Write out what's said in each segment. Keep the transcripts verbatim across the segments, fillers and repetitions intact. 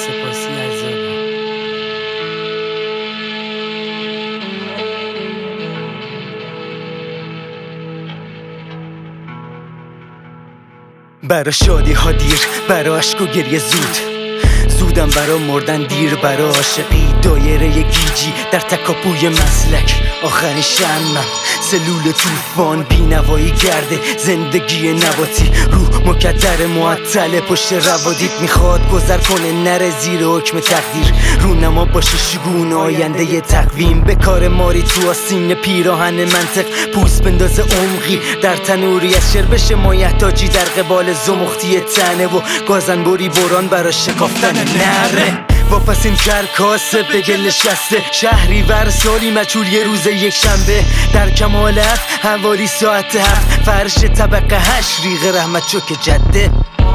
سپاسی عزیزم. برا شادی ها دیر، برا عشق و گریه زود، زودم برا مردن دیر، برا عاشقی دایره گیجی در تکاپوی مسلک. آخرین شمم سلول توفان، بینوایی گرده زندگی نباتی، روح مکدر معطل پشت روادیت میخواد گذر کنه نره زیر حکم تقدیر. رونما باشه شگون آینده ی تقویم، به کار ماری تو آستین پیراهن منطق، پوست بندازه عمقی در تنوری از شر بشه مایحتاجی در قبال زمختی تنه و گازنبوری بران برا شکافتن نره. واپس این کرکاسه به گل شسته، شهری ور سالی مچول یه روز یک شنبه، در کمال هفت حوالی ساعت هفت، فرش طبقه هشت ریغ رحمت چوک جده.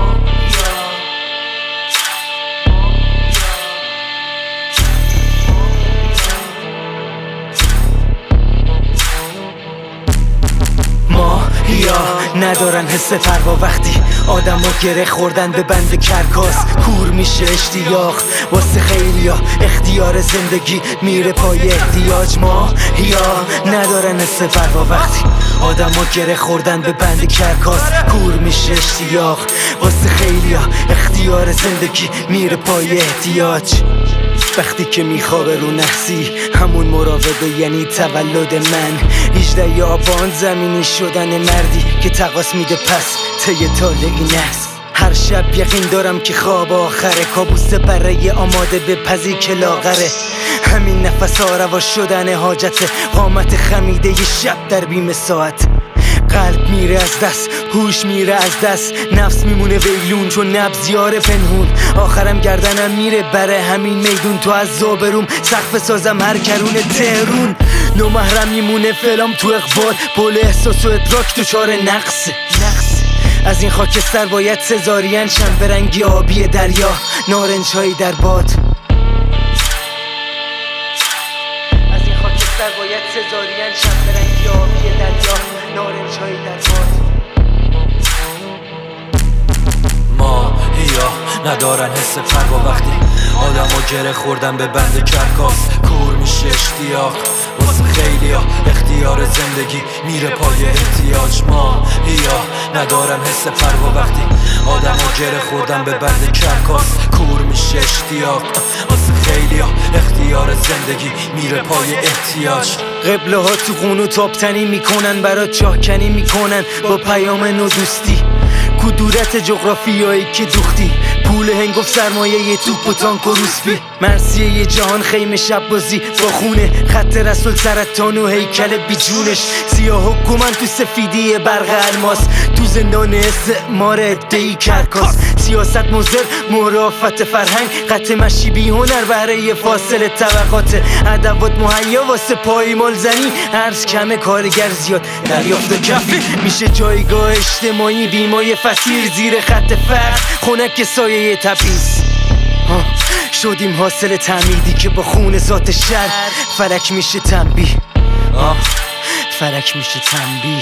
یا ندارن حس پروا وقتی آدم ها گره خوردن به بند کرکاس، کور میشه اشتیاق واسه خیلیا، اختیار زندگی میره پای احتیاج. ما یا ندارن حس پروا وقتی آدم ها گره خوردن به بند کرکاس، کور میشه اشتیاق واسه خیلیا، اختیار زندگی میره پای احتیاج. وقتی که میخوابه رو نحسی همون مراوده یعنی تولد من، هجده آبان زمینی شدن مردی که تقاس میده پس طی طالقی نحس. هر شب یقین دارم که خواب آخره، کابوس برای آماده به پزی که لاغره. همین نفس ها روا شدن حاجته، قامت خمیده ی شب در بیم ساعت. قلب میره از دست، هوش میره از دست، نفس میمونه ویلون چون نبض یار پنهون. آخرم گردنم میره بره همین میدون، تو از زابروم سقف سازم هر کرون تهرون. نو محرم میمونه فلام تو اقبال، پل احساس و ادراک دوچار نقص نقص. از این خاکستر باید سزارین شم به رنگی آبی دریا، نارنج هایی در باد. از این خاکستر باید سزارین شم به رنگی آبی دریا، نارنج هایی در باد. ماهیا ندارن حس پروا وقتی آدم ها گره خوردن به بند کرکاس، کور میشه اشتیاق واسه خیلیا، اختیار زندگی میره پای احتیاج. ماهیا ندارن حس پروا وقتی آدم ها گره خوردن به بند کرکاس، کور میشه اشتیاق واسه خیلیا، اختیار زندگی میره پای احتیاج. قبله ها تو خونو تابتنی میکنن برات چاهکنی میکنن با پیام نو دوستی، کدورت جغرافیایی که دوختی، پول هنگفت سرمایه ی توپ و تانک و روسپی. مرسیه ی جهان خیمه شب بازی با خونه، خط رسول سرطان و هیکل بیجونش، سیاه حکومت تو سفیدی برق الماس، تو زندان استعمار ادهی کرکاس. سیاست مضر مرافت فرهنگ، قطع مشی بی هنر بهره فاصل طبقات، ادوات مهیا واسه پایمال زنی، ارز کمه کارگر زیاد دریافت کفی. میشه جایگاه اجتماعی بیمای فسیر زیر خط فقر، خونک سایه تبعیض. شدیم حاصل تعمیدی که با خون ذات شر فلک میشه تنبیه، فلک میشه تنبیه.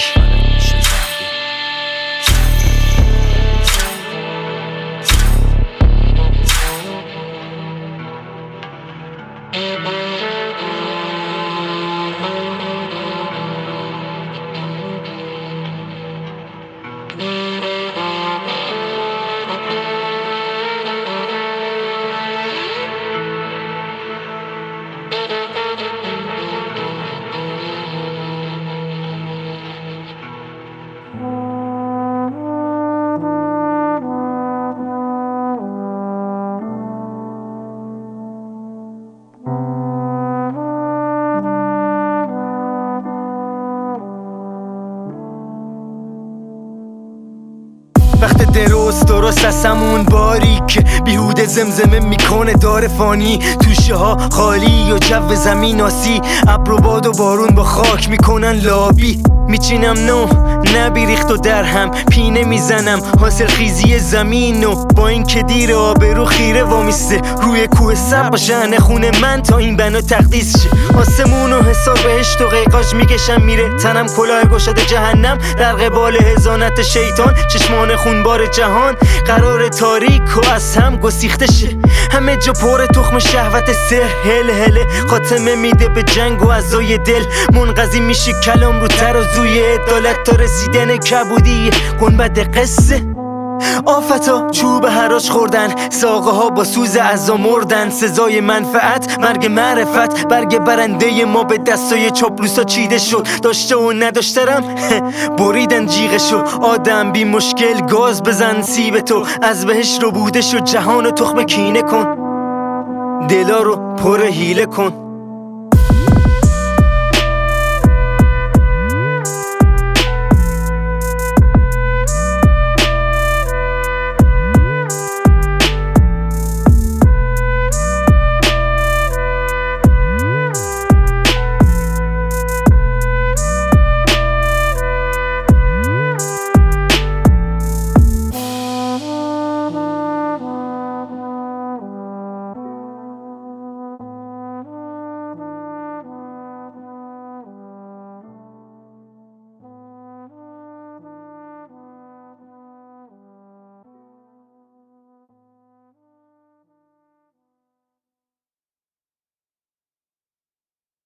وقت درست درست از همون باری که بیهوده زمزمه میکنه دار فانی، توشه ها خالی و جو زمین آسی، ابر و باد و بارون با خاک میکنن لابی. میچینم نو نبی ریخت و در هم پینه میزنم حاصل خیزی زمین، و با این که دیر آبرو خیره وامیسته روی کوه سر با شأن خون من تا این بنا تقدیس شه. آسمون و حساب بهشت و قیقاش میکشم میره تنم، کلاه گشاده جهنم در قبال هزانت شیطان، چشمان خونبار جهان قرار تاریک و از هم گسیخته شه. همه جا پر تخم شهوت سر هل هله خاتمه میده به جنگ و عزای دل منقضی میشه کلام رو ترازوی عدالت تا رسیدن کبودی گنبد قصه آفتا چوب حراش خوردن ساقه ها با سوز عزا مردن سزای منفعت مرگ معرفت برگ برنده ما به دستای چاپلوسا چیده شد داشته و نداشترم بریدن جیغشو آدم بی مشکل گاز بزن سیب تو از بهش رو بوده شد جهان و تخم کینه کن دلا رو پر حیله کن